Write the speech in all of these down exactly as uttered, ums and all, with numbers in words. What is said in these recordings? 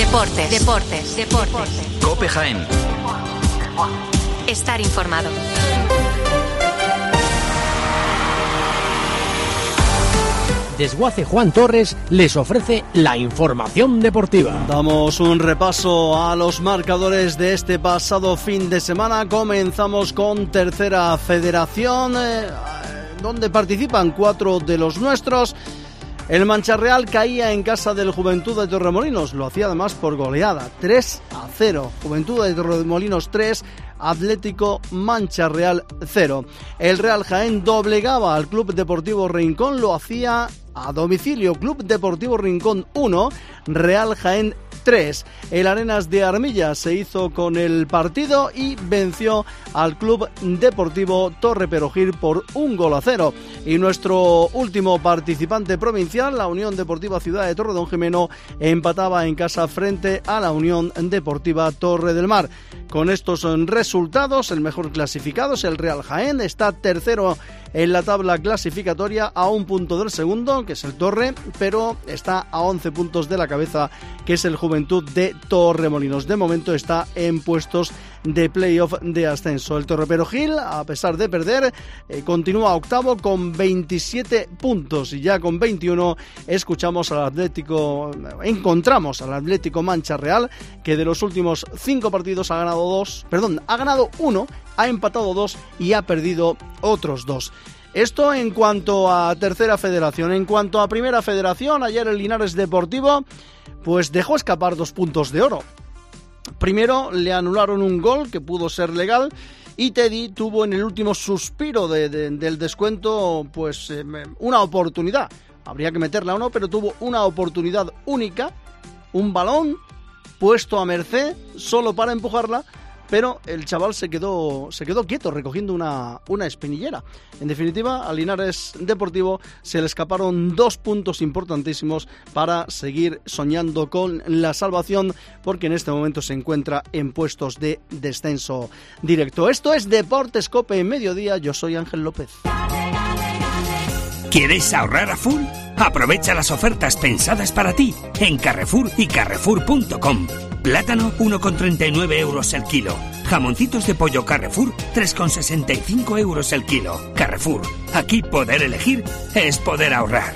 Deportes, deportes, deportes. COPE Jaén. Estar informado. Desguace Juan Torres les ofrece la información deportiva. Damos un repaso a los marcadores de este pasado fin de semana. Comenzamos con Tercera Federación, eh, donde participan cuatro de los nuestros. El Mancha-Real caía en casa del Juventud de Torremolinos, lo hacía además por goleada, tres a cero. Juventud de Torremolinos tres, Atlético Mancha-Real cero. El Real Jaén doblegaba al Club Deportivo Rincón, lo hacía a domicilio. Club Deportivo Rincón uno, Real Jaén tres. El Arenas de Armilla se hizo con el partido y venció al Club Deportivo Torre Perojil por un gol a cero. Y nuestro último participante provincial, la Unión Deportiva Ciudad de Torredonjimeno, empataba en casa frente a la Unión Deportiva Torre del Mar. Con estos resultados, el mejor clasificado es el Real Jaén, está tercero en la tabla clasificatoria a un punto del segundo, que es el Torre, pero está a once puntos de la cabeza, que es el Juventud de Torremolinos. De momento está en puestos de playoff de ascenso. El Torre Perojil, a pesar de perder, eh, continúa octavo con veintisiete puntos, y ya con veintiuno escuchamos al Atlético, encontramos al Atlético Mancha Real, que de los últimos cinco partidos ha ganado dos, perdón, ha ganado uno, ha empatado dos y ha perdido otros dos. Esto en cuanto a Tercera Federación. En cuanto a Primera Federación, ayer el Linares Deportivo pues dejó escapar dos puntos de oro. Primero le anularon un gol que pudo ser legal, y Teddy tuvo en el último suspiro de, de, del descuento pues eh, una oportunidad. Habría que meterla o no, pero tuvo una oportunidad única, un balón puesto a merced solo para empujarla, pero el chaval se quedó se quedó quieto recogiendo una, una espinillera. En definitiva, al Linares Deportivo se le escaparon dos puntos importantísimos para seguir soñando con la salvación, porque en este momento se encuentra en puestos de descenso directo. Esto es Deportes COPE en Mediodía. Yo soy Ángel López. ¿Quieres ahorrar a full? Aprovecha las ofertas pensadas para ti en Carrefour y Carrefour punto com. Plátano uno con treinta y nueve euros el kilo. Jamoncitos de pollo Carrefour tres con sesenta y cinco euros el kilo. Carrefour, aquí poder elegir es poder ahorrar.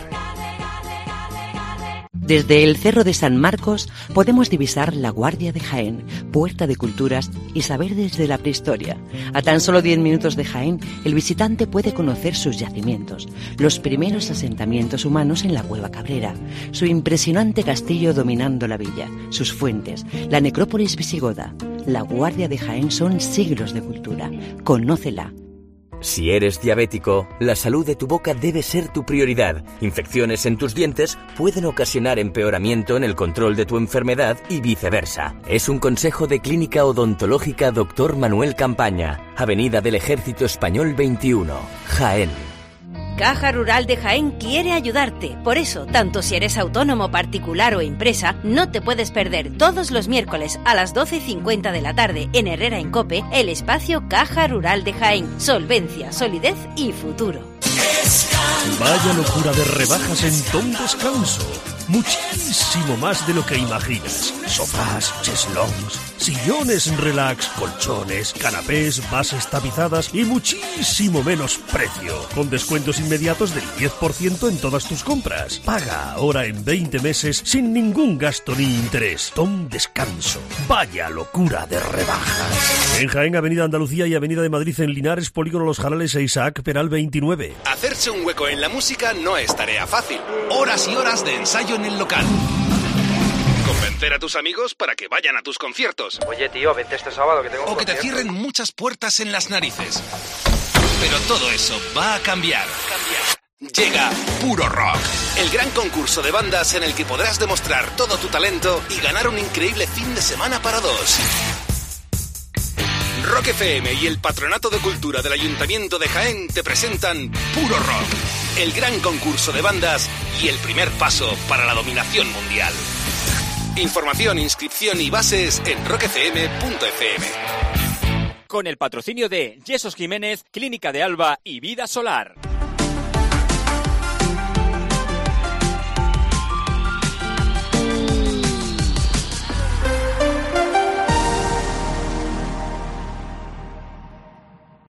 Desde el Cerro de San Marcos podemos divisar la Guardia de Jaén, puerta de culturas y saber desde la prehistoria. A tan solo diez minutos de Jaén, el visitante puede conocer sus yacimientos, los primeros asentamientos humanos en la Cueva Cabrera, su impresionante castillo dominando la villa, sus fuentes, la necrópolis visigoda. La Guardia de Jaén son siglos de cultura. Conócela. Si eres diabético, la salud de tu boca debe ser tu prioridad. Infecciones en tus dientes pueden ocasionar empeoramiento en el control de tu enfermedad y viceversa. Es un consejo de Clínica Odontológica doctor Manuel Campaña, Avenida del Ejército Español veintiuno, Jaén. Caja Rural de Jaén quiere ayudarte. Por eso, tanto si eres autónomo, particular o empresa, no te puedes perder todos los miércoles a las doce y cincuenta de la tarde en Herrera en COPE el espacio Caja Rural de Jaén. Solvencia, solidez y futuro. Vaya locura de rebajas en Tom Descanso. Muchísimo más de lo que imaginas. Sofás, cheslons, sillones relax, colchones, canapés, bases tapizadas y muchísimo menos precio. Con descuentos inmediatos del diez por ciento en todas tus compras. Paga ahora en veinte meses sin ningún gasto ni interés. Tom Descanso. Vaya locura de rebajas. En Jaén, Avenida Andalucía y Avenida de Madrid en Linares, Polígono Los Jarales e Isaac Peral veintinueve. Hacerse un hueco en la música no es tarea fácil. Horas y horas de ensayo en el local. Convencer a tus amigos para que vayan a tus conciertos. Oye, tío, vente este sábado que tengo un O que te concierto. cierren muchas puertas en las narices. Pero todo eso va a cambiar. Llega Puro Rock, el gran concurso de bandas en el que podrás demostrar todo tu talento y ganar un increíble fin de semana para dos. Rock F M y el Patronato de Cultura del Ayuntamiento de Jaén te presentan Puro Rock, el gran concurso de bandas y el primer paso para la dominación mundial. Información, inscripción y bases en rock f m punto f m. Con el patrocinio de Yesos Jiménez, Clínica de Alba y Vida Solar.